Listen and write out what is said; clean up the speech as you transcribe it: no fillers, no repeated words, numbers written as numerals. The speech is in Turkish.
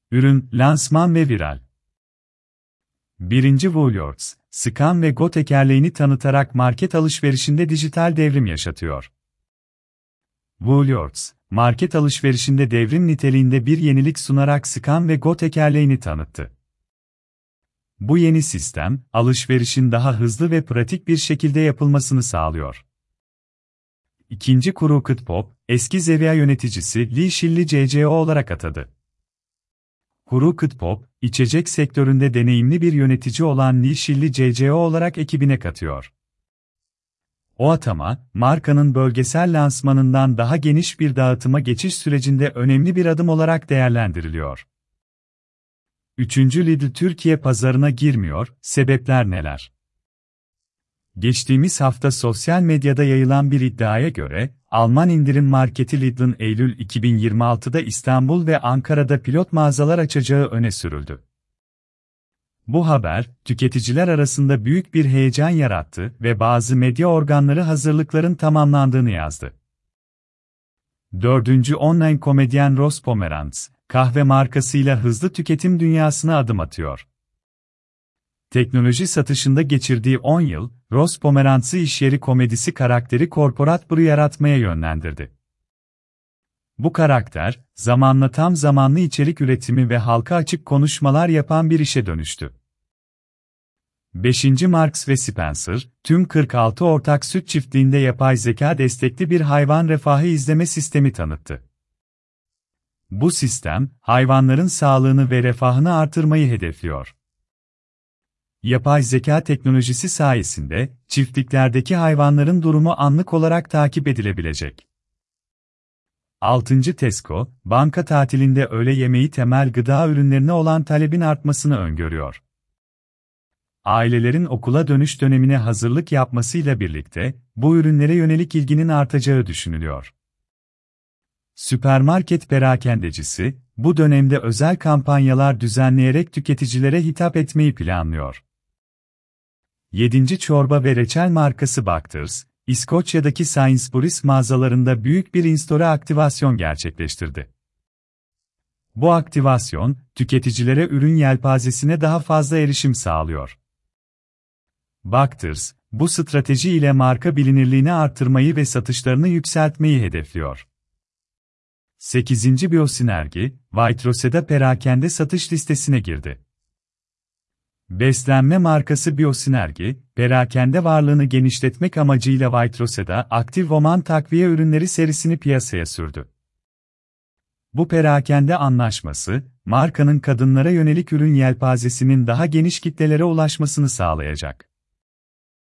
Ürün, lansman ve viral. 1. Woolworths, Scan ve Go tekerleğini tanıtarak market alışverişinde dijital devrim yaşatıyor. Woolworths, market alışverişinde devrim niteliğinde bir yenilik sunarak Scan ve Go tekerleğini tanıttı. Bu yeni sistem, alışverişin daha hızlı ve pratik bir şekilde yapılmasını sağlıyor. 2. Crooked Pop, eski Zevia yöneticisi Lee Shilli CCO olarak atadı. Crooked Pop, içecek sektöründe deneyimli bir yönetici olan Lee Shilli CCO olarak ekibine katıyor. O atama, markanın bölgesel lansmanından daha geniş bir dağıtıma geçiş sürecinde önemli bir adım olarak değerlendiriliyor. 3. Lidl Türkiye pazarına girmiyor, sebepler neler? Geçtiğimiz hafta sosyal medyada yayılan bir iddiaya göre, Alman indirim marketi Lidl'ın Eylül 2026'da İstanbul ve Ankara'da pilot mağazalar açacağı öne sürüldü. Bu haber, tüketiciler arasında büyük bir heyecan yarattı ve bazı medya organları hazırlıkların tamamlandığını yazdı. 4. Online komedyen Ross Pomerantz, kahve markasıyla hızlı tüketim dünyasına adım atıyor. Teknoloji satışında geçirdiği 10 yıl, Ross Pomerantz'ı işyeri komedisi karakteri Corporate Brew yaratmaya yönlendirdi. Bu karakter, zamanla tam zamanlı içerik üretimi ve halka açık konuşmalar yapan bir işe dönüştü. 5. Marks ve Spencer, tüm 46 ortak süt çiftliğinde yapay zeka destekli bir hayvan refahı izleme sistemi tanıttı. Bu sistem, hayvanların sağlığını ve refahını artırmayı hedefliyor. Yapay zeka teknolojisi sayesinde, çiftliklerdeki hayvanların durumu anlık olarak takip edilebilecek. 6. Tesco, banka tatilinde öğle yemeği temel gıda ürünlerine olan talebin artmasını öngörüyor. Ailelerin okula dönüş dönemine hazırlık yapmasıyla birlikte, bu ürünlere yönelik ilginin artacağı düşünülüyor. Süpermarket perakendecisi, bu dönemde özel kampanyalar düzenleyerek tüketicilere hitap etmeyi planlıyor. 7. Çorba ve reçel markası Bakers, İskoçya'daki Sainsbury's mağazalarında büyük bir in-store aktivasyon gerçekleştirdi. Bu aktivasyon, tüketicilere ürün yelpazesine daha fazla erişim sağlıyor. Bakers, bu strateji ile marka bilinirliğini artırmayı ve satışlarını yükseltmeyi hedefliyor. 8. Biyosinergi, Waitrose'da perakende satış listesine girdi. Beslenme markası Biyosinergi, perakende varlığını genişletmek amacıyla Waitrose'da Active Woman takviye ürünleri serisini piyasaya sürdü. Bu perakende anlaşması, markanın kadınlara yönelik ürün yelpazesinin daha geniş kitlelere ulaşmasını sağlayacak.